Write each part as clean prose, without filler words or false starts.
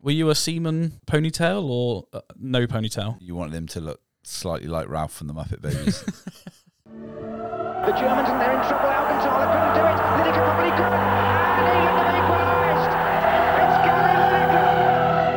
Were you a Seaman ponytail or no ponytail? You wanted him to look slightly like Ralph from the Muppet Babies. The Germans, and they're in trouble. Augenthaler couldn't do it. Lineker probably could. And England have equalised. It's Gary Lineker.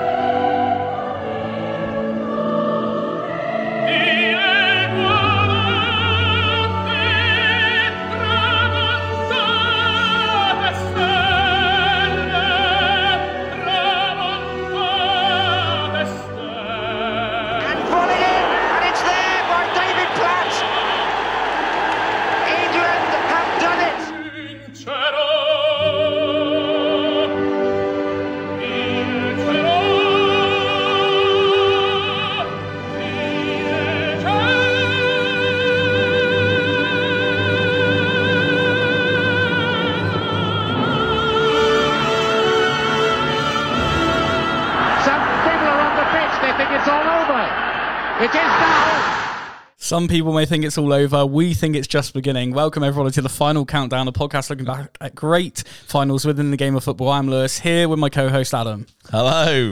It is now. Some people may think it's all over. We think it's just beginning. Welcome everyone to the final countdown, a podcast looking back at great finals within the game of football. I'm Lewis, here with my co-host Adam. Hello.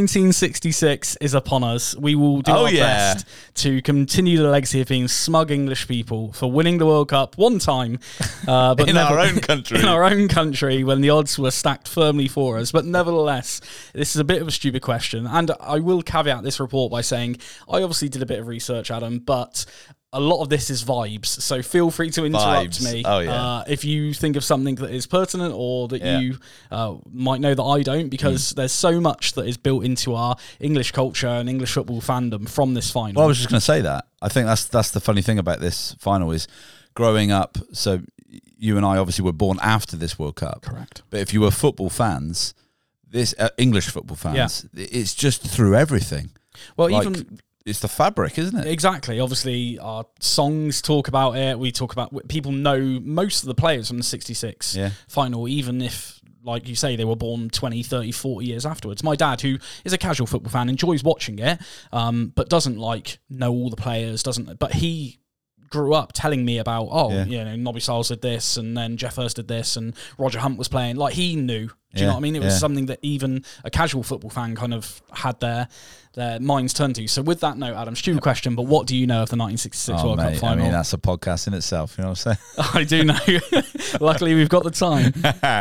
1966 is upon us. We will do our best to continue the legacy of being smug English people for winning the World Cup one time. But in our own country. In our own country, when the odds were stacked firmly for us. But nevertheless, this is a bit of a stupid question. And I will caveat this report by saying, I obviously did a bit of research, Adam, but a lot of this is vibes, so feel free to interrupt me if you think of something that is pertinent or that you might know that I don't, because there's so much that is built into our English culture and English football fandom from this final. Well, I was just going to say that. I think that's the funny thing about this final is growing up, so you and I obviously were born after this World Cup. Correct. But if you were football fans, this English football fans, it's just through everything. Well, like, even... It's the fabric, isn't it? Exactly. Obviously, our songs talk about it. We talk about... People know most of the players from the 66 final, even if, like you say, they were born 20, 30, 40 years afterwards. My dad, who is a casual football fan, enjoys watching it, but doesn't, know all the players, but he grew up telling me about, Nobby Stiles did this, and then Geoff Hurst did this, and Roger Hunt was playing. He knew. Do you know what I mean? It was something that even a casual football fan kind of had their minds turned to. So with that note, Adam, stupid question, but what do you know of the 1966 World Cup final? I mean, that's a podcast in itself, you know what I'm saying? I do know. Luckily, we've got the time.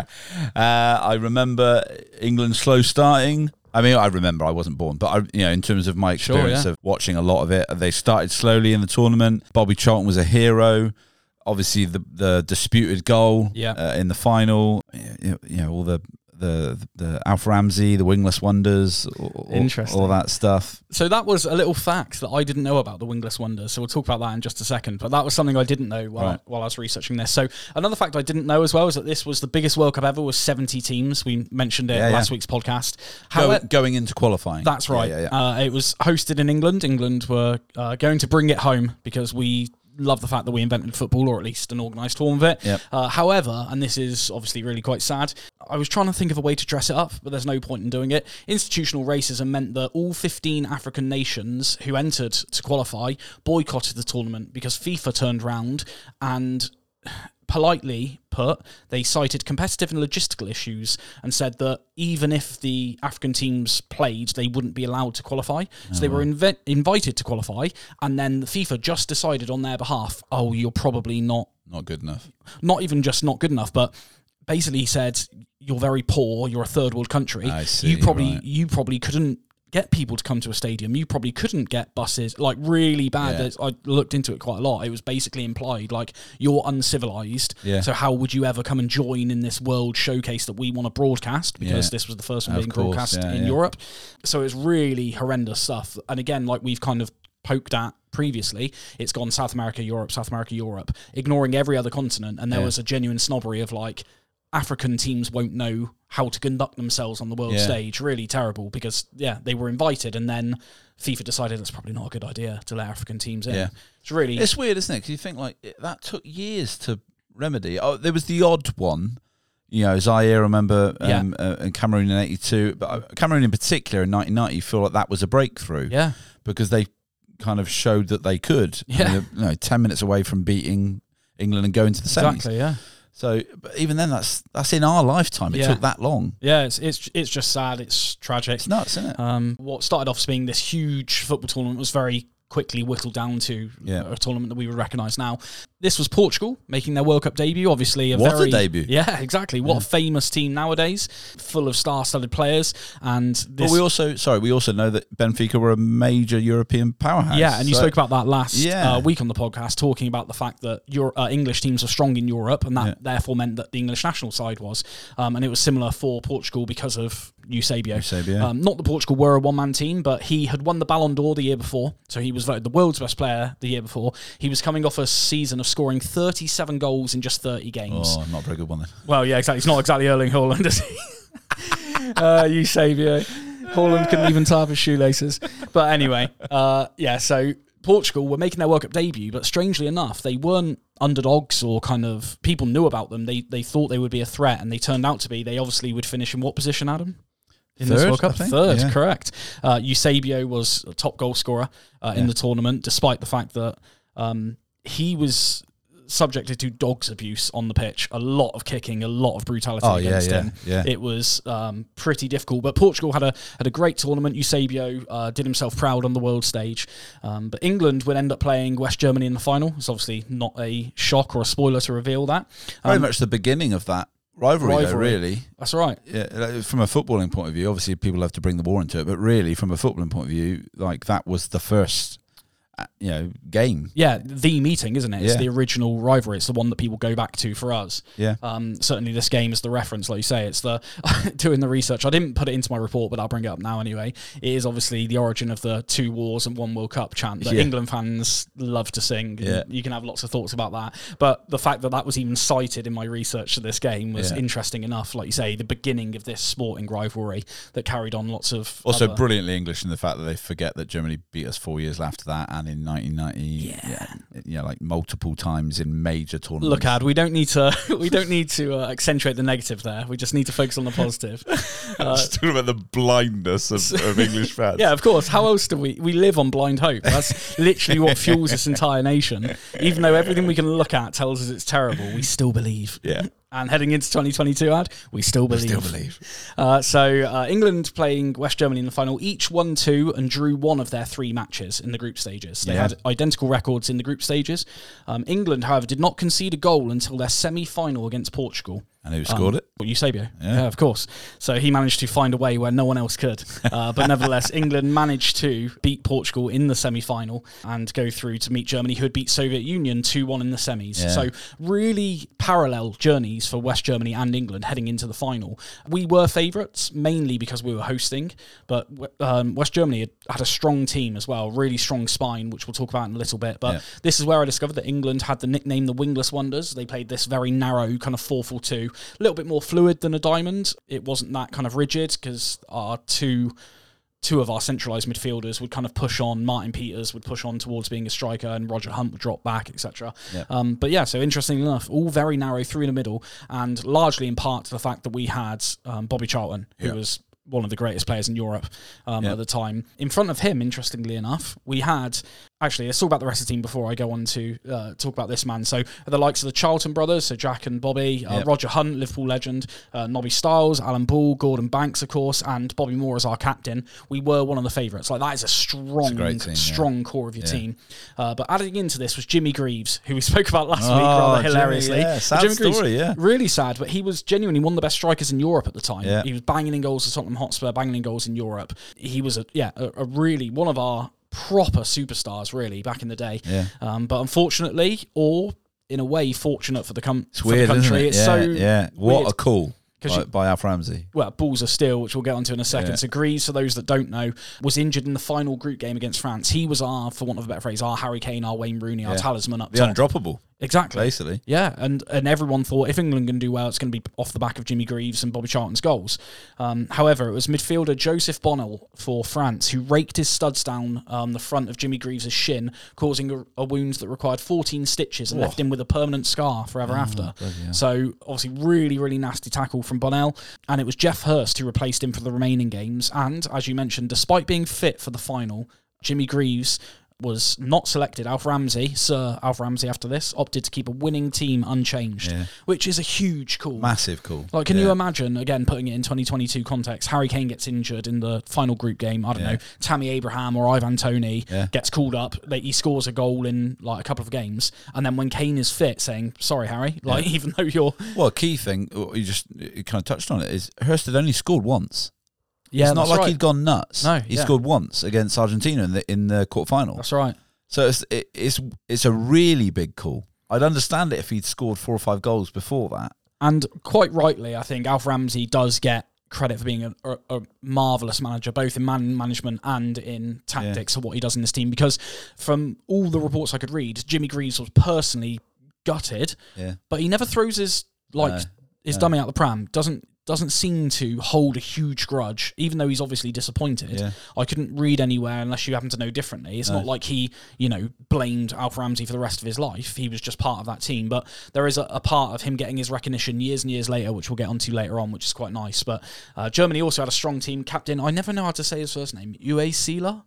I remember England slow starting. I mean, I remember I wasn't born, but in terms of my experience of watching a lot of it, they started slowly in the tournament. Bobby Charlton was a hero. Obviously, the disputed goal in the final. All the Alf Ramsey, the wingless wonders, all that stuff. So that was a little fact that I didn't know about the wingless wonders. So we'll talk about that in just a second. But that was something I didn't know while I was researching this. So another fact I didn't know as well is that this was the biggest World Cup ever, was 70 teams. We mentioned it last week's podcast. Going into qualifying. That's right. It was hosted in England. England were going to bring it home because we love the fact that we invented football, or at least an organised form of it. However, and this is obviously really quite sad, I was trying to think of a way to dress it up, but there's no point in doing it. Institutional racism meant that all 15 African nations who entered to qualify boycotted the tournament because FIFA turned round and, politely put, they cited competitive and logistical issues and said that even if the African teams played, they wouldn't be allowed to qualify. So they were invited to qualify, and then the FIFA just decided on their behalf, you're probably not good enough. Not even just not good enough, but basically said, you're very poor, you're a third world country. I see, you probably couldn't get people to come to a stadium. You probably couldn't get buses, really bad. Yeah. I looked into it quite a lot. It was basically implied, you're uncivilized. Yeah. So how would you ever come and join in this world showcase that we want to broadcast? Because this was the first one being broadcast in Europe. So it's really horrendous stuff. And again, we've kind of poked at previously, it's gone South America, Europe, ignoring every other continent. And there was a genuine snobbery of African teams won't know how to conduct themselves on the world stage. Really terrible, because they were invited, and then FIFA decided that's probably not a good idea to let African teams in. It's weird, isn't it? Because you think that took years to remedy. There was the odd one, Zaire, I remember, and Cameroon in '82, but Cameroon in particular in 1990. Feel like that was a breakthrough, because they kind of showed that they could. 10 minutes away from beating England and going to the semis. Exactly, So, but even then, that's in our lifetime. It took that long. Yeah, it's just sad. It's tragic. It's nuts, isn't it? What started off as being this huge football tournament was very quickly whittled down to a tournament that we would recognise now. This was Portugal making their World Cup debut. Obviously, a debut! Yeah, exactly. What a famous team nowadays, full of star-studded players. And this, but we also know that Benfica were a major European powerhouse. Yeah, and you spoke about that last week on the podcast, talking about the fact that English teams are strong in Europe, and that therefore meant that the English national side was. And it was similar for Portugal because of Eusebio. Not that Portugal were a one-man team, but he had won the Ballon d'Or the year before, so he was voted the world's best player the year before. He was coming off a season of scoring 37 goals in just 30 games. Oh, not a very good one then. Well, yeah, exactly. He's not exactly Erling Haaland, is he? Eusebio. Haaland couldn't even tie up his shoelaces. But anyway, so Portugal were making their World Cup debut, but strangely enough, they weren't underdogs or kind of people knew about them. They thought they would be a threat, and they turned out to be. They obviously would finish in what position, Adam? In this World Cup? Third, correct. Eusebio was a top goal scorer in the tournament, despite the fact that he was subjected to dogs abuse on the pitch, a lot of kicking, a lot of brutality against him. Yeah. It was pretty difficult, but Portugal had a great tournament. Eusebio did himself proud on the world stage, but England would end up playing West Germany in the final. It's obviously not a shock or a spoiler to reveal that. Very much the beginning of that rivalry, though, really. That's right. Yeah, from a footballing point of view, obviously people have to bring the war into it, but really from a footballing point of view, like that was the first game. Yeah, the meeting, isn't it? It's the original rivalry. It's the one that people go back to for us. Yeah. Certainly this game is the reference, like you say. It's the doing the research. I didn't put it into my report, but I'll bring it up now anyway. It is obviously the origin of the 2 wars and 1 World Cup chant that England fans love to sing. You can have lots of thoughts about that. But the fact that was even cited in my research to this game was interesting enough. Like you say, the beginning of this sporting rivalry that carried on lots of... Also brilliantly English in the fact that they forget that Germany beat us 4 years after that, and in 1990, like multiple times in major tournaments. Look, Ad, we don't need to accentuate the negative there. We just need to focus on the positive. Just talking about the blindness of English fans. Yeah, of course. How else do we live on blind hope? That's literally what fuels this entire nation. Even though everything we can look at tells us it's terrible, we still believe. Yeah. And heading into 2022, Ad, we still believe. So England playing West Germany in the final, each won 2 and drew 1 of their 3 matches in the group stages. They had identical records in the group stages. England, however, did not concede a goal until their semi-final against Portugal. And who scored it? Well, Eusebio. Yeah, of course. So he managed to find a way where no one else could. But nevertheless, England managed to beat Portugal in the semi-final and go through to meet Germany, who had beat Soviet Union 2-1 in the semis. Yeah. So really parallel journeys for West Germany and England heading into the final. We were favourites, mainly because we were hosting, but West Germany had a strong team as well, really strong spine, which we'll talk about in a little bit. But this is where I discovered that England had the nickname the Wingless Wonders. They played this very narrow kind of 4-4-2, a little bit more fluid than a diamond. It wasn't that kind of rigid because our two of our centralised midfielders would kind of push on. Martin Peters would push on towards being a striker, and Roger Hunt would drop back, etc. So interestingly enough, all very narrow through the middle, and largely in part to the fact that we had Bobby Charlton, who was one of the greatest players in Europe at the time. In front of him, interestingly enough, we had... Actually, let's talk about the rest of the team before I go on to talk about this man. So the likes of the Charlton brothers, so Jack and Bobby, Roger Hunt, Liverpool legend, Nobby Stiles, Alan Ball, Gordon Banks, of course, and Bobby Moore as our captain. We were one of the favourites. Like, that is a strong core of your team. But adding into this was Jimmy Greaves, who we spoke about last week rather hilariously. Sad Jimmy story, Greaves, really sad, but he was genuinely one of the best strikers in Europe at the time. Yeah. He was banging in goals for Tottenham Hotspur, banging in goals in Europe. He was a really one of our proper superstars, really, back in the day. But unfortunately, or in a way fortunate for the country, isn't it? It's what weird. A call by Alf Ramsey. Well, balls of steel, which we'll get onto in a second. So Greaves, for those that don't know, was injured in the final group game against France. He was for want of a better phrase, our Harry Kane, our Wayne Rooney, our talisman up top. The undroppable. Exactly. Basically. Yeah, and everyone thought if England can do well, it's going to be off the back of Jimmy Greaves and Bobby Charlton's goals. However, it was midfielder Joseph Bonnell for France who raked his studs down the front of Jimmy Greaves' shin, causing a wound that required 14 stitches and left him with a permanent scar forever after. So, obviously, really, really nasty tackle from Bonnell. And it was Jeff Hurst who replaced him for the remaining games. And, as you mentioned, despite being fit for the final, Jimmy Greaves was not selected. Alf Ramsey, Sir Alf Ramsey, after this, opted to keep a winning team unchanged, which is a huge call. Massive call. Like, can you imagine, again, putting it in 2022 context, Harry Kane gets injured in the final group game, I don't know, Tammy Abraham or Ivan Toney gets called up, he scores a goal in like a couple of games, and then when Kane is fit, saying, sorry, Harry, like, even though you're... Well, a key thing, you kind of touched on it, is Hurst had only scored once. Yeah, it's not like he'd gone nuts. No, he scored once against Argentina in the quarterfinal. That's right. So it's a really big call. I'd understand it if he'd scored 4 or 5 goals before that. And quite rightly, I think Alf Ramsey does get credit for being a marvellous manager, both in man management and in tactics of what he does in this team. Because from all the reports I could read, Jimmy Greaves was personally gutted, but he never throws his dummy out the pram. Doesn't seem to hold a huge grudge, even though he's obviously disappointed. I couldn't read anywhere, unless you happen to know differently. It's not like he, blamed Alf Ramsey for the rest of his life. He was just part of that team. But there is a part of him getting his recognition years and years later, which we'll get onto later on, which is quite nice. But Germany also had a strong team. Captain, I never know how to say his first name. Uwe Seeler?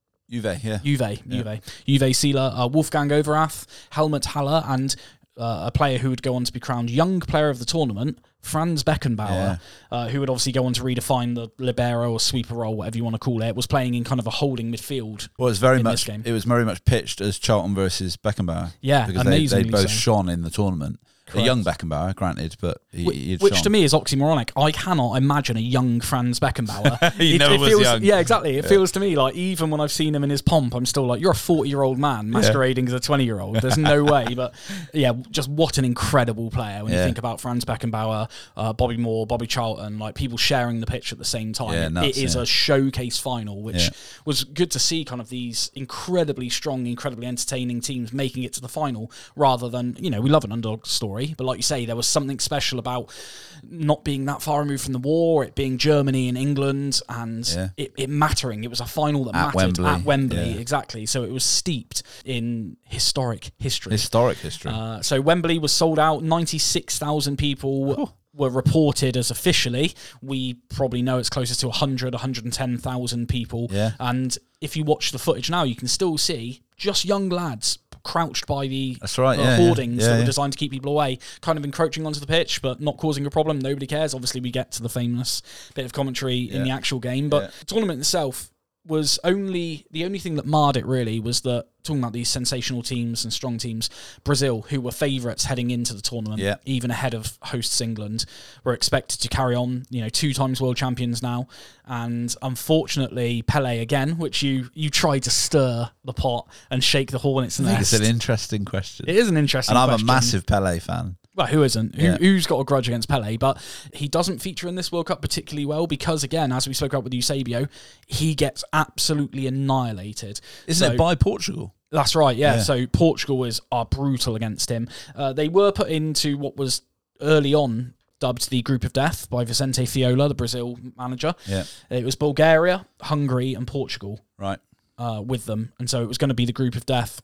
Uwe Seeler, Wolfgang Overath, Helmut Haller, and a player who would go on to be crowned Young Player of the Tournament, Franz Beckenbauer, who would obviously go on to redefine the libero or sweeper role, whatever you want to call it, was playing in kind of a holding midfield. Well, it was very much pitched as Charlton versus Beckenbauer. Yeah, because they both shone in the tournament. Correct. A young Beckenbauer, granted, but which to me is oxymoronic. I cannot imagine a young Franz Beckenbauer. He never was young. Yeah, exactly. It feels to me like even when I've seen him in his pomp, I'm still like, you're a 40-year-old man masquerading as a 20-year-old. There's no way. But yeah, just what an incredible player when you think about Franz Beckenbauer, Bobby Moore, Bobby Charlton, like people sharing the pitch at the same time. It is a showcase final, which was good to see kind of these incredibly strong, incredibly entertaining teams making it to the final rather than, we love an underdog story. But like you say, there was something special about not being that far removed from the war, it being Germany and England, and it mattering. It was a final that mattered at Wembley, exactly. So it was steeped in historic history. So Wembley was sold out. 96,000 people were reported as officially. We probably know it's closer to 110,000 people. And if you watch the footage now, you can still see just young lads crouched by the hoardings that were designed to keep people away, kind of encroaching onto the pitch, but not causing a problem. Nobody cares. Obviously, we get to the famous bit of commentary in the actual game, but the tournament itself was the only thing that marred it really was that, talking about these sensational teams and strong teams, Brazil, who were favourites heading into the tournament, even ahead of hosts England, were expected to carry on, 2 times world champions now. And unfortunately, Pele again, which you tried to stir the pot and shake the hornet's nest. I think it's an interesting question. It is an interesting question. And I'm a massive Pele fan. Well, who isn't? Who's got a grudge against Pele? But he doesn't feature in this World Cup particularly well because, again, as we spoke about with Eusebio, he gets absolutely annihilated. Isn't it by Portugal? That's right, yeah. So Portugal are brutal against him. They were put into what was early on dubbed the Group of Death by Vicente Fiola, the Brazil manager. It was Bulgaria, Hungary and Portugal with them. And so it was going to be the Group of Death.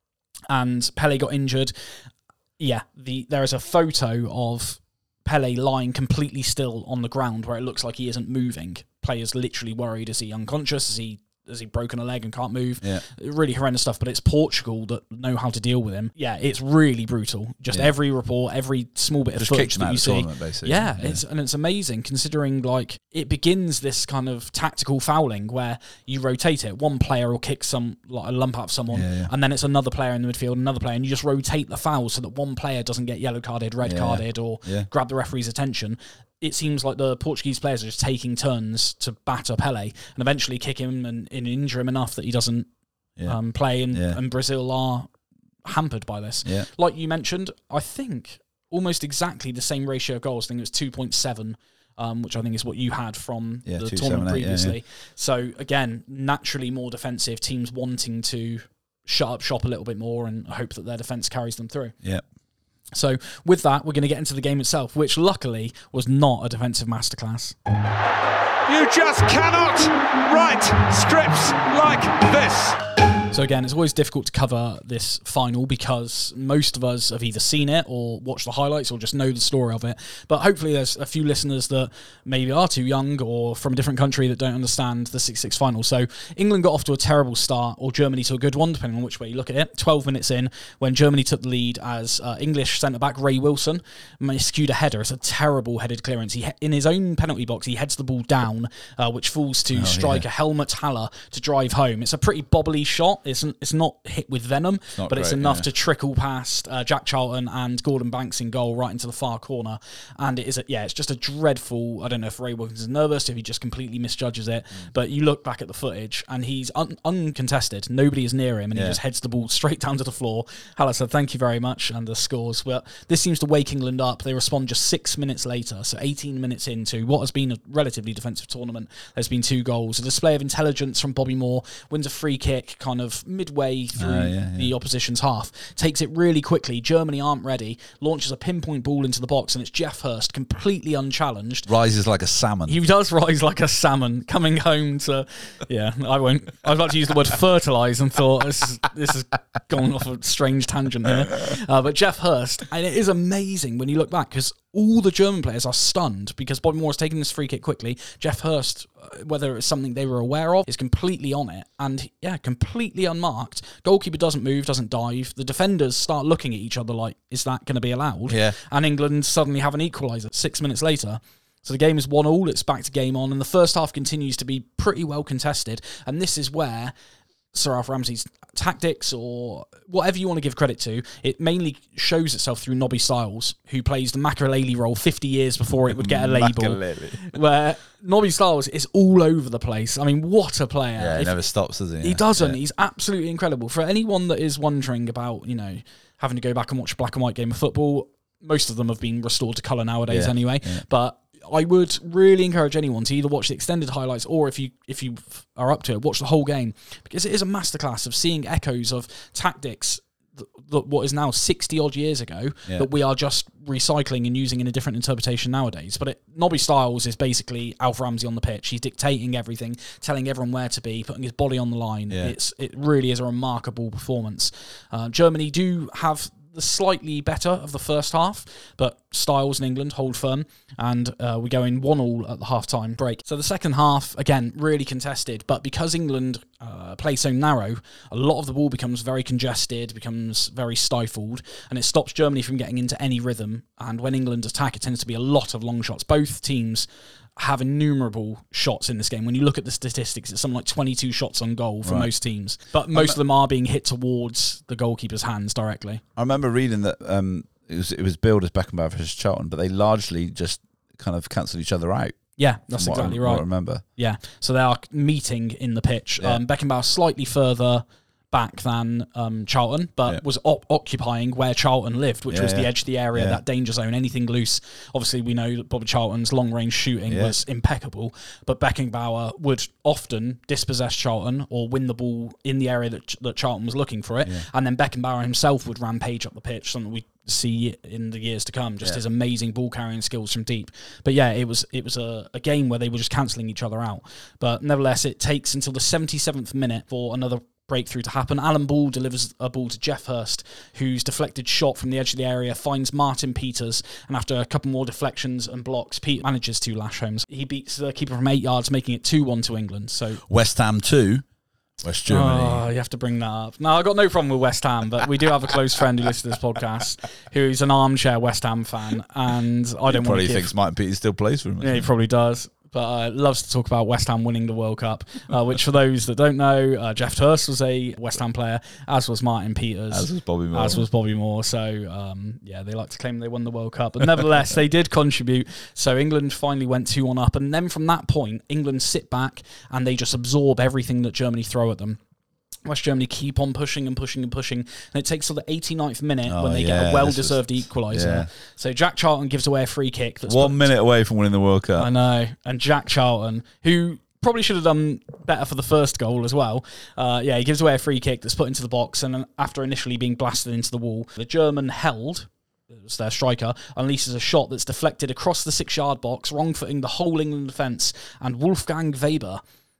And Pele got injured. There is a photo of Pele lying completely still on the ground where it looks like he isn't moving. Players literally worried, is he unconscious? Has he broken a leg and can't move? Really horrendous stuff, but it's Portugal that know how to deal with him. It's really brutal. Just every report, every small bit of footage that you see. Basically. It's amazing considering like it begins this kind of tactical fouling where you rotate it. One player will kick a lump out of someone, and then it's another player in the midfield, another player, and you just rotate the foul so that one player doesn't get yellow carded, red carded, or grab the referee's attention. It seems like the Portuguese players are just taking turns to batter Pele and eventually kick him and injure him enough that he doesn't play, and Brazil are hampered by this. Like you mentioned, I think almost exactly the same ratio of goals. I think it was 2.7, which I think is what you had from the tournament previously. So again, naturally more defensive, teams wanting to shut up shop a little bit more and hope that their defence carries them through. So with that, we're going to get into the game itself, which luckily was not a defensive masterclass. You just cannot write scripts like this. So So again, it's always difficult to cover this final because most of us have either seen it or watched the highlights or just know the story of it. But hopefully there's a few listeners that maybe are too young or from a different country that don't understand the 6-6 final. So England got off to a terrible start, or Germany to a good one, depending on which way you look at it. 12 minutes in, when Germany took the lead, as English centre-back Ray Wilson miscued a header. It's a terrible headed clearance. In his own penalty box, he heads the ball down, which falls to striker Helmut Haller to drive home. It's a pretty bobbly shot. It's not hit with venom, but it's enough to trickle past Jack Charlton and Gordon Banks in goal right into the far corner. And it's just a dreadful, I don't know if Ray Wilkins is nervous, if he just completely misjudges it, but you look back at the footage and he's uncontested. Nobody is near him and he just heads the ball straight down to the floor. Haller said, thank you very much, and the scores. Well, this seems to wake England up. They respond just 6 minutes later, so 18 minutes into what has been a relatively defensive tournament. There's been 2 goals. A display of intelligence from Bobby Moore, wins a free kick kind of midway through the opposition's half, takes it really quickly. Germany aren't ready, launches a pinpoint ball into the box, and it's Geoff Hurst, completely unchallenged. Rises like a salmon. He does rise like a salmon, coming home to... Yeah, I won't... I was about to use the word fertilise and thought, this has gone off a strange tangent here. But Geoff Hurst, and it is amazing when you look back, because all the German players are stunned because Bobby Moore has taken this free kick quickly. Geoff Hurst, whether it's something they were aware of, is completely on it. And completely unmarked. Goalkeeper doesn't move, doesn't dive. The defenders start looking at each other like, is that going to be allowed? Yeah. And England suddenly have an equaliser 6 minutes later. So the game is 1-1, it's back to game on, and the first half continues to be pretty well contested. And this is where Sir Alf Ramsey's tactics, or whatever you want to give credit to, it mainly shows itself through Nobby Stiles, who plays the Makelele role 50 years before it would get a label. Where Nobby Stiles is all over the place. I mean, what a player. Yeah, he never stops, does he? He doesn't. He's absolutely incredible. For anyone that is wondering about, having to go back and watch a black and white game of football, most of them have been restored to colour nowadays anyway. Yeah. But I would really encourage anyone to either watch the extended highlights or if you are up to it, watch the whole game, because it is a masterclass of seeing echoes of tactics that what is now 60 odd years ago that we are just recycling and using in a different interpretation nowadays. But Nobby Stiles is basically Alf Ramsey on the pitch. He's dictating everything, telling everyone where to be, putting his body on the line. Yeah. It really is a remarkable performance. Germany do have the slightly better of the first half, but Stiles in England hold firm, and we go in 1-1 at the half-time break. So the second half, again, really contested, but because England play so narrow, a lot of the ball becomes very congested, becomes very stifled, and it stops Germany from getting into any rhythm. And when England attack, it tends to be a lot of long shots. Both teams have innumerable shots in this game. When you look at the statistics, it's something like 22 shots on goal for most teams. But most of them are being hit towards the goalkeeper's hands directly. I remember reading that it was billed as Beckenbauer versus Charlton, but they largely just kind of cancelled each other out. Yeah, that's exactly right. I remember. Yeah, so they are meeting in the pitch. Yeah. Beckenbauer slightly further back than Charlton, but was occupying where Charlton lived, which was the edge of the area, that danger zone, anything loose. Obviously, we know that Bobby Charlton's long-range shooting was impeccable, but Beckenbauer would often dispossess Charlton or win the ball in the area that Charlton was looking for it, and then Beckenbauer himself would rampage up the pitch, something we see in the years to come, just his amazing ball-carrying skills from deep. But it was a game where they were just cancelling each other out. But nevertheless, it takes until the 77th minute for another breakthrough to happen. Alan Ball delivers a ball to Geoff Hurst, whose deflected shot from the edge of the area finds Martin Peters, and after a couple more deflections and blocks, Pete manages 2 lash homes. He beats the keeper from 8 yards, making it 2-1 to England. So West Ham 2, West Germany. Oh, you have to bring that up. No, I've got no problem with West Ham, but we do have a close friend who listens to this podcast who's an armchair West Ham fan, and I don't want to probably thinks Martin Peters still plays for him. Yeah, he probably does. But loves to talk about West Ham winning the World Cup, which for those that don't know, Geoff Hurst was a West Ham player, as was Martin Peters. As was Bobby Moore. So, they like to claim they won the World Cup. But nevertheless, they did contribute. So England finally went 2-1 up. And then from that point, England sit back and they just absorb everything that Germany throw at them. West Germany keep on pushing and pushing and pushing, and it takes till the 89th minute when they get a well-deserved equaliser. Yeah. So Jack Charlton gives away a free kick. That's 1 minute away from winning the World Cup. I know. And Jack Charlton, who probably should have done better for the first goal as well. He gives away a free kick that's put into the box, and after initially being blasted into the wall, the German held, it was their striker, unleashes a shot that's deflected across the 6-yard box, wrong-footing the whole England defence, and Wolfgang Weber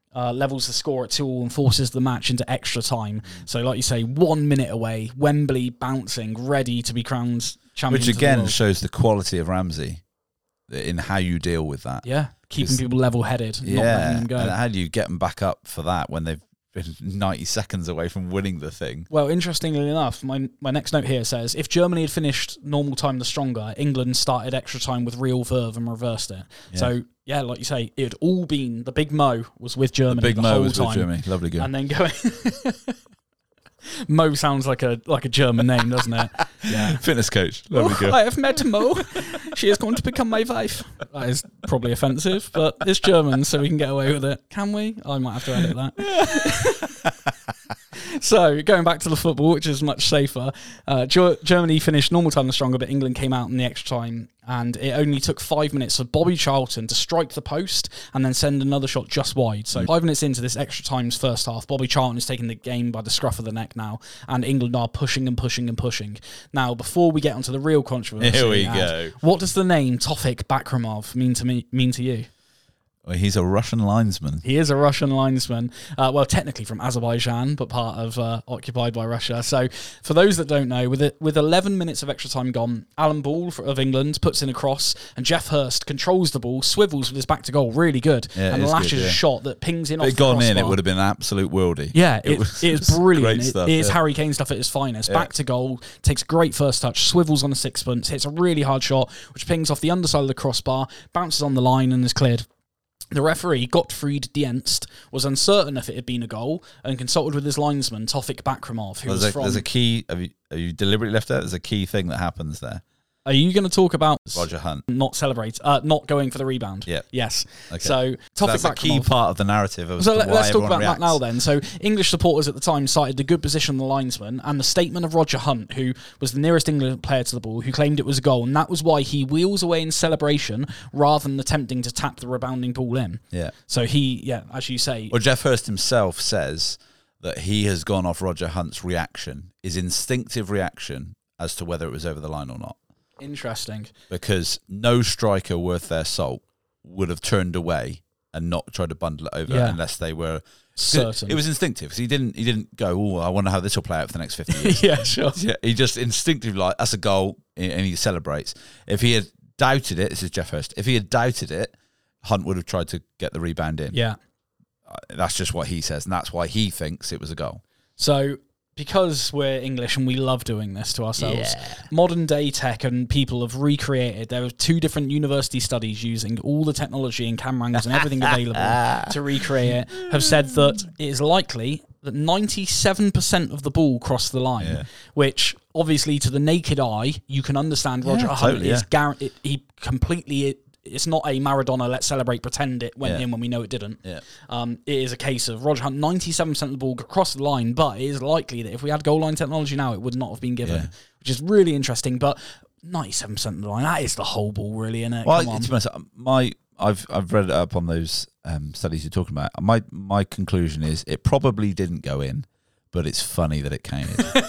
levels the score at 2-2 and forces the match into extra time. So, like you say, 1 minute away, Wembley bouncing, ready to be crowned champions. Which again shows the quality of Ramsey in how you deal with that. Yeah, keeping people level-headed, not letting them go. And how do you get them back up for that when they've been 90 seconds away from winning the thing? Well, interestingly enough, my next note here says, if Germany had finished normal time the stronger, England started extra time with real verve and reversed it. Yeah. So, yeah, like you say, it had all been, the big Mo was with Germany the whole time. With Germany, lovely girl. And then going... Mo sounds like a German name, doesn't it? Yeah. Fitness coach. Lovely girl. I have met Mo. She is going to become my wife. That is probably offensive, but it's German, so we can get away with it. Can we? I might have to edit that. So, going back to the football, which is much safer, Germany finished normal time the stronger, but England came out in the extra time, and it only took 5 minutes for Bobby Charlton to strike the post and then send another shot just wide. So 5 minutes into this extra time's first half, Bobby Charlton is taking the game by the scruff of the neck now, and England are pushing and pushing and pushing. Now, before we get onto the real controversy, here we go. What does the name Tofik Bakramov mean to you? Well, he's a Russian linesman. He is a Russian linesman. Well, technically from Azerbaijan, but part of occupied by Russia. So, for those that don't know, with 11 minutes of extra time gone, Alan Ball of England puts in a cross, and Jeff Hurst controls the ball, swivels with his back to goal, really good, and lashes a shot that pings in off the crossbar. If it had gone in, it would have been an absolute worldie. Yeah, it is brilliant. Great stuff, it is Harry Kane stuff at its finest. Back to goal, takes a great first touch, swivels on a sixpence, hits a really hard shot, which pings off the underside of the crossbar, bounces on the line, and is cleared. The referee, Gottfried Dienst, was uncertain if it had been a goal and consulted with his linesman, Tofik Bakramov, who was from... There's a key... Have you deliberately left out? There's a key thing that happens there. Are you going to talk about Roger Hunt not going for the rebound? Yeah. Yes. Okay. So that's a key part of the narrative. So let's talk about that now then. So English supporters at the time cited the good position of the linesman and the statement of Roger Hunt, who was the nearest England player to the ball, who claimed it was a goal, and that was why he wheels away in celebration rather than attempting to tap the rebounding ball in. Yeah. So as you say... Well, Jeff Hurst himself says that he has gone off Roger Hunt's reaction, his instinctive reaction as to whether it was over the line or not. Interesting. Because no striker worth their salt would have turned away and not tried to bundle it over unless they were certain. It was instinctive because he didn't go, oh, I wonder how this will play out for the next 50 years. Yeah, sure. Yeah, he just instinctively, like, that's a goal, and he celebrates. If he had doubted it, this is Jeff Hurst, if he had doubted it, Hunt would have tried to get the rebound in. Yeah. That's just what he says, and that's why he thinks it was a goal. So... because we're English and we love doing this to ourselves, modern day tech and people have recreated. There are 2 different university studies using all the technology and camera angles and everything available to recreate it, have said that it is likely that 97% of the ball crossed the line, which obviously to the naked eye, you can understand Roger Hunt is he completely... It's not a Maradona, let's celebrate, pretend it went in when we know it didn't. Yeah. It is a case of Roger Hunt, 97% of the ball across the line, but it is likely that if we had goal line technology now, it would not have been given, which is really interesting. But 97% of the line, that is the whole ball, really, isn't it? Well, to be honest, I've read it up on those studies you're talking about. My conclusion is it probably didn't go in, but it's funny that it came in.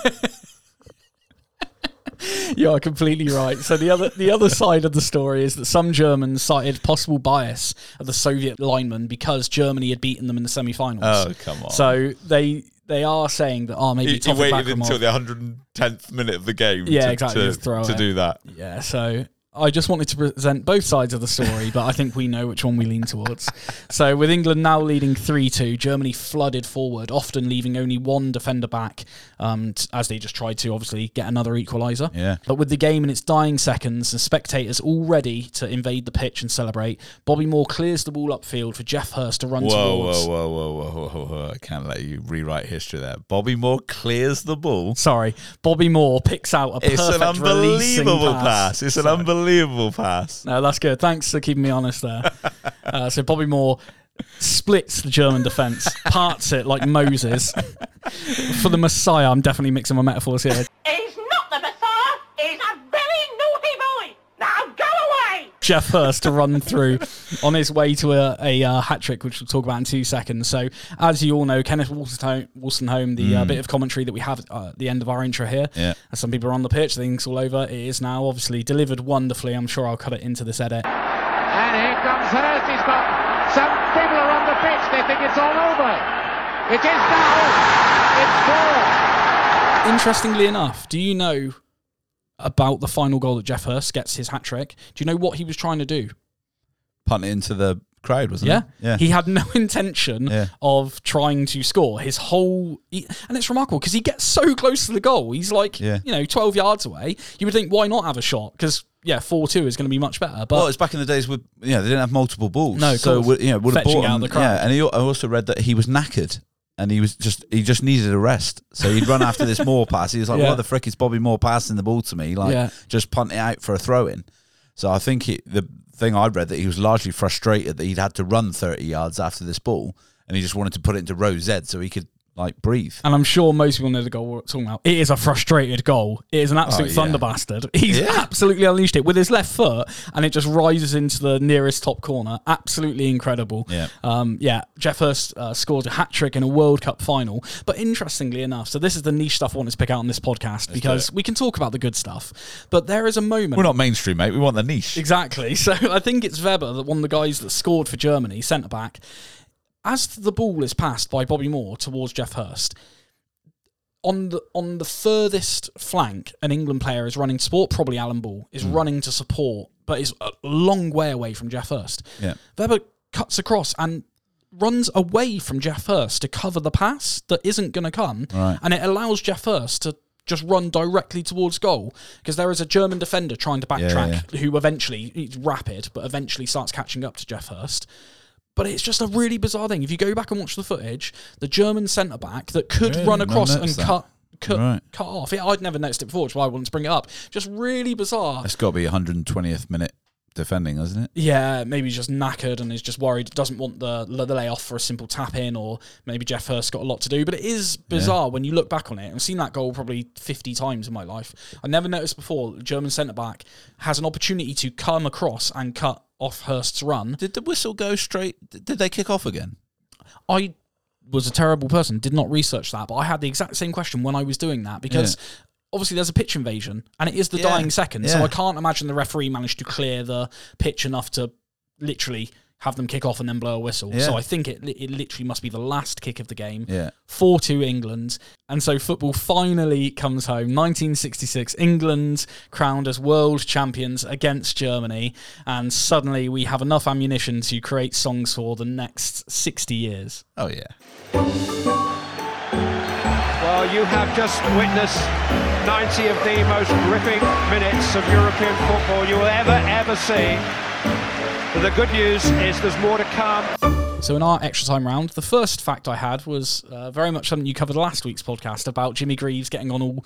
You are completely right. So the other side of the story is that some Germans cited possible bias of the Soviet linemen because Germany had beaten them in the semi-finals. Oh, come on. So they are saying that maybe he waited until the 110th minute of the game to do that. Yeah, so I just wanted to present both sides of the story, but I think we know which one we lean towards. So with England now leading 3-2, Germany flooded forward, often leaving only one defender back, as they just tried to obviously get another equaliser. Yeah. But with the game in its dying seconds and spectators all ready to invade the pitch and celebrate, Bobby Moore clears the ball upfield for Jeff Hurst to run towards. Whoa. I can't let you rewrite history there. Bobby Moore clears the ball. Sorry. Bobby Moore picks out a perfect unbelievable pass. It's an unbelievable pass. No, that's good. Thanks for keeping me honest there. So Bobby Moore splits the German defence, parts it like Moses. For the Messiah, I'm definitely mixing my metaphors here. He's not the Messiah. He's a very naughty boy. Now go away. Jeff Hurst to run through on his way to a hat-trick, which we'll talk about in 2 seconds. So, as you all know, Kenneth Wolstenholme, the bit of commentary that we have at the end of our intro here. Yeah. As some people are on the pitch, the ink's all over. It is now obviously delivered wonderfully. I'm sure I'll cut it into this edit. And here comes Hurst. He's got some people are on the pitch. They think it's It's all over. It is now. It's 4. Interestingly enough, do you know about the final goal that Geoff Hurst gets his hat-trick? Do you know what he was trying to do? Punt it into the crowd, wasn't it? Yeah. He had no intention of trying to score. His whole... and it's remarkable because he gets so close to the goal. He's like, 12 yards away. You would think, why not have a shot? Because... 4-2 is going to be much better. But it's back in the days with they didn't have multiple balls. No, so would have bought out him. the crowd. And I also read that he was knackered and he just needed a rest. So he'd run after this Moore pass. He was like, "What the frick is Bobby Moore passing the ball to me? Just punt it out for a throw in." So I think the thing I read that he was largely frustrated that he'd had to run 30 yards after this ball, and he just wanted to put it into row Z so he could breathe. And I'm sure most people know the goal we're talking about. It is a frustrated goal. It is an absolute thunder bastard. He's absolutely unleashed it with his left foot, and it just rises into the nearest top corner. Absolutely incredible. Geoff Hurst scored a hat-trick in a World Cup final. But interestingly enough, so this is the niche stuff I wanted to pick out on this podcast, because we can talk about the good stuff, but there is a moment... We're not mainstream, mate. We want the niche. Exactly. So I think it's Weber, one of the guys that scored for Germany, centre-back. As the ball is passed by Bobby Moore towards Geoff Hurst, on the furthest flank, an England player is running to support, probably Alan Ball, is running to support, but is a long way away from Geoff Hurst. Yeah. Weber cuts across and runs away from Geoff Hurst to cover the pass that isn't going to come, and it allows Geoff Hurst to just run directly towards goal, because there is a German defender trying to backtrack who eventually, he's rapid, but eventually starts catching up to Geoff Hurst. But it's just a really bizarre thing. If you go back and watch the footage, the German centre-back that could run across and cut off. I'd never noticed it before, which is why I wanted to bring it up. Just really bizarre. It's got to be 120th minute defending, hasn't it? Yeah, maybe he's just knackered and is just worried, doesn't want the layoff for a simple tap-in, or maybe Geoff Hurst got a lot to do. But it is bizarre when you look back on it. I've seen that goal probably 50 times in my life. I never noticed before the German centre-back has an opportunity to come across and cut off Hurst's run. Did the whistle go straight? Did they kick off again? I was a terrible person, did not research that, but I had the exact same question when I was doing that, because obviously there's a pitch invasion and it is the dying second, so I can't imagine the referee managed to clear the pitch enough to literally have them kick off and then blow a whistle. So I think it literally must be the last kick of the game. 4-2 England. And so football finally comes home. 1966, England crowned as world champions against Germany. And suddenly we have enough ammunition to create songs for the next 60 years. Oh, yeah. Well, you have just witnessed 90 of the most gripping minutes of European football you will ever see. But the good news is there's more to come. So in our extra time round, the first fact I had was very much something you covered last week's podcast about Jimmy Greaves getting on all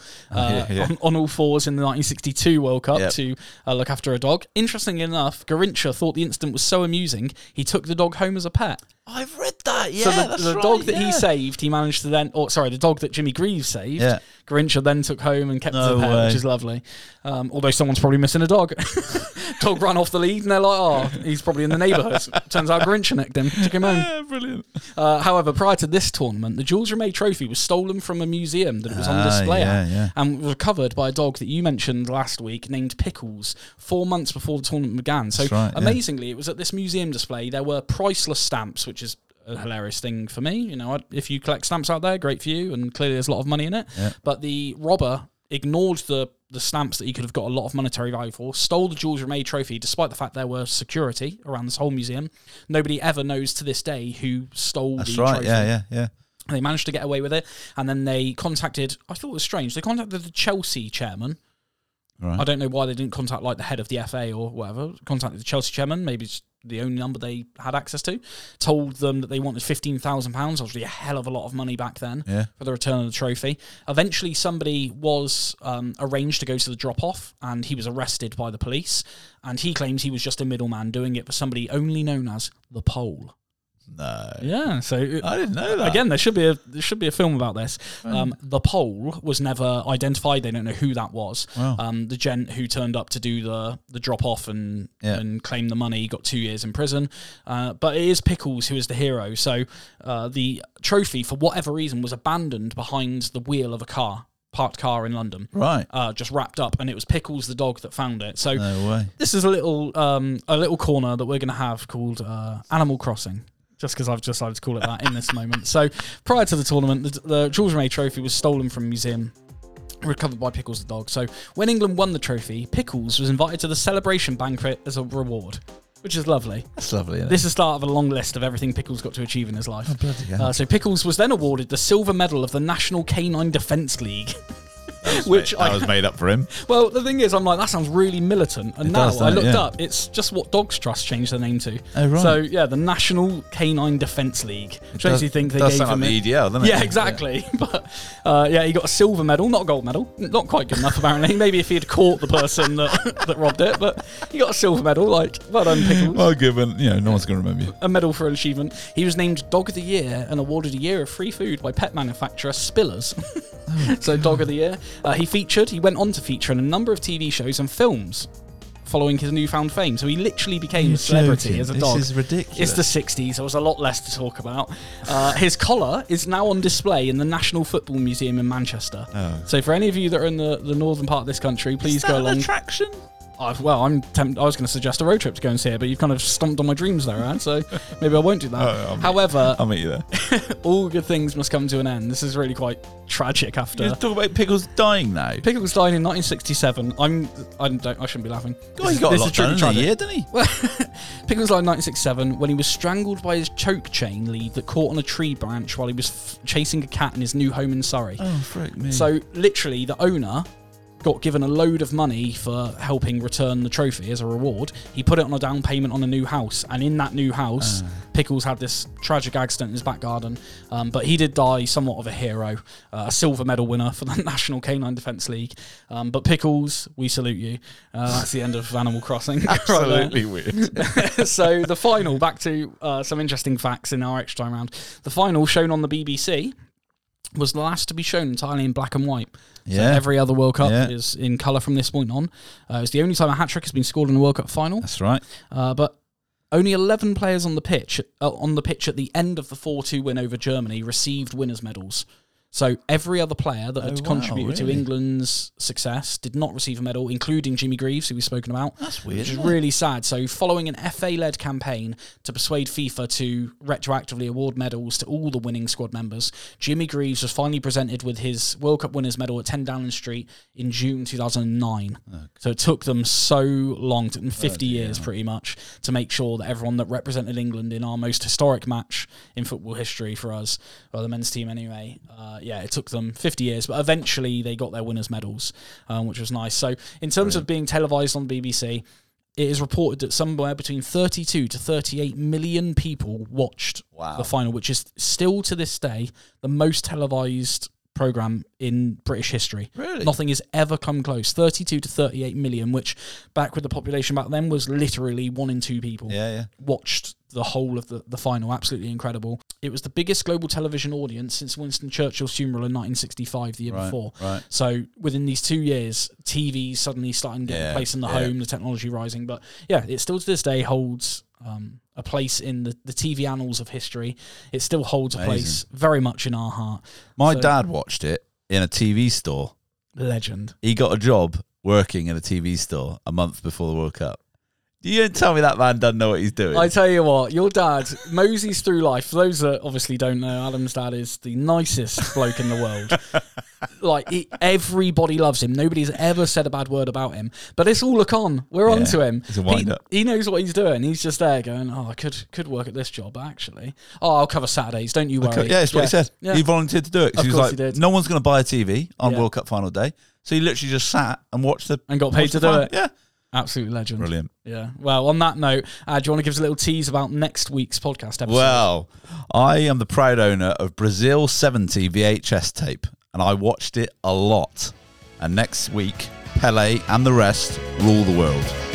on all fours in the 1962 World Cup to look after a dog. Interestingly enough, Garrincha thought the incident was so amusing, he took the dog home as a pet. I've read that, So the dog that he saved, he managed to then... the dog that Jimmy Greaves saved, Garrincha then took home and kept as a pet, which is lovely. Although someone's probably missing a dog. Dog ran off the lead and they're like, he's probably in the neighbourhood. Turns out Garrincha nicked him, took him home. Yeah, brilliant. However, prior to this tournament, the Jules Rimet trophy was stolen from a museum that it was on display at, and was recovered by a dog that you mentioned last week named Pickles 4 months before the tournament began. So amazingly, it was at this museum display. There were priceless stamps, which is a hilarious thing for me. You know, if you collect stamps out there, great for you, and clearly there's a lot of money in it. But the robber ignored the stamps that he could have got a lot of monetary value for, stole the Jules Rimet trophy despite the fact there were security around this whole museum. Nobody ever knows to this day who stole the trophy. Yeah. They managed to get away with it, and then they contacted, I thought it was strange, they contacted the Chelsea chairman. Right. I don't know why they didn't contact like the head of the FA or whatever. Contacted the Chelsea chairman, maybe it's the only number they had access to. Told them that they wanted £15,000, obviously a hell of a lot of money back then for the return of the trophy. Eventually somebody was arranged to go to the drop-off, and he was arrested by the police, and he claims he was just a middleman doing it for somebody only known as the Pole. No. Yeah, so I didn't know that. Again, there should be a film about this. The Pole was never identified. They don't know who that was. Wow. The gent who turned up to do the drop off and claim the money got 2 years in prison. But it is Pickles who is the hero. So the trophy, for whatever reason, was abandoned behind the wheel of a parked car in London. Right. Just wrapped up, and it was Pickles the dog that found it. So no way. This is a little corner that we're going to have called Animal Crossing. just because I've decided to call it that in this moment. So prior to the tournament, the Jules Rimet trophy was stolen from a museum, recovered by Pickles the dog. So when England won the trophy, Pickles was invited to the celebration banquet as a reward, which is lovely. That's lovely, isn't it? This is the start of a long list of everything Pickles got to achieve in his life. Oh, bloody hell. So Pickles was then awarded the silver medal of the National Canine Defence League. Which I was made up for him. Well, the thing is, I'm like, that sounds really militant. And now I looked yeah. up, it's just what Dogs Trust changed their name to. Oh, right. So, yeah, the National Canine Defence League. Which makes you think they does gave sound him like the EDL, doesn't it? Yeah, exactly. Yeah. But, he got a silver medal, not a gold medal. Not quite good enough, apparently. Maybe if he had caught the person that robbed it. But he got a silver medal, like, well done, Pickles. Well given. No one's going to remember you. A medal for an achievement. He was named Dog of the Year and awarded a year of free food by pet manufacturer Spillers. So Dog of the Year. He went on to feature in a number of TV shows and films following his newfound fame. So he literally became a celebrity as a dog. This is ridiculous. It's the 60s. There was a lot less to talk about. His collar is now on display in the National Football Museum in Manchester. Oh. So for any of you that are in the northern part of this country, please go along. An attraction? I was going to suggest a road trip to go and see it, but you've kind of stomped on my dreams there, Anne, so maybe I won't do that. However, I'll meet you there. All good things must come to an end. This is really quite tragic after... You're talking about Pickles dying now. Pickles died in 1967. I shouldn't be laughing. God, he got a lot done in a year, didn't he? Pickles died in 1967 when he was strangled by his choke chain lead that caught on a tree branch while he was chasing a cat in his new home in Surrey. Oh, frick me. So, literally, the owner got given a load of money for helping return the trophy as a reward. He put it on a down payment on a new house, and in that new house, Pickles had this tragic accident in his back garden. But he did die somewhat of a hero, a silver medal winner for the National Canine Defence League. But Pickles, we salute you. That's the end of Animal Crossing. Absolutely weird. So the final, back to some interesting facts in our extra time round. The final, shown on the BBC, was the last to be shown entirely in black and white. So every other World Cup is in colour from this point on. It's the only time a hat-trick has been scored in a World Cup final. That's right. But only 11 players on the pitch at the end of the 4-2 win over Germany received winners' medals. So every other player that had contributed to England's success did not receive a medal, including Jimmy Greaves, who we've spoken about. That's weird. Which is really sad. So following an FA-led campaign to persuade FIFA to retroactively award medals to all the winning squad members, Jimmy Greaves was finally presented with his World Cup winners' medal at 10 Downing Street in June 2009. Okay. So it took them so long, took them 50 years pretty much, to make sure that everyone that represented England in our most historic match in football history for us, or the men's team anyway, it took them 50 years, but eventually they got their winners' medals, which was nice. So in terms of being televised on the BBC, it is reported that somewhere between 32 to 38 million people watched the final, which is still to this day the most televised programme in British history. Really? Nothing has ever come close. 32 to 38 million, which back with the population back then was literally 1 in 2 people watched the whole of the final. Absolutely incredible. It was the biggest global television audience since Winston Churchill's funeral in 1965, the year before. Right. So within these 2 years, TV suddenly starting getting a place in the home, the technology rising. But it still to this day holds a place in the TV annals of history. It still holds a place very much in our heart. My dad watched it in a TV store. Legend. He got a job working in a TV store a month before the World Cup. You don't tell me that man doesn't know what he's doing. I tell you what, your dad moseys through life. For those that obviously don't know, Adam's dad is the nicest bloke in the world. Everybody loves him. Nobody's ever said a bad word about him. But it's all a con. We're on to him. It's a wind-up. He knows what he's doing. He's just there going, I could work at this job, actually. I'll cover Saturdays, don't you worry. That's what he said. Yeah. He volunteered to do it. Of he was course like, he did. No one's going to buy a TV on World Cup final day. So he literally just sat and watched and got paid to do it. Yeah. Absolute legend. Brilliant. Yeah. Well, on that note, do you want to give us a little tease about next week's podcast episode? Well, I am the proud owner of Brazil 70 VHS tape, and I watched it a lot. And next week, Pele and the rest rule the world.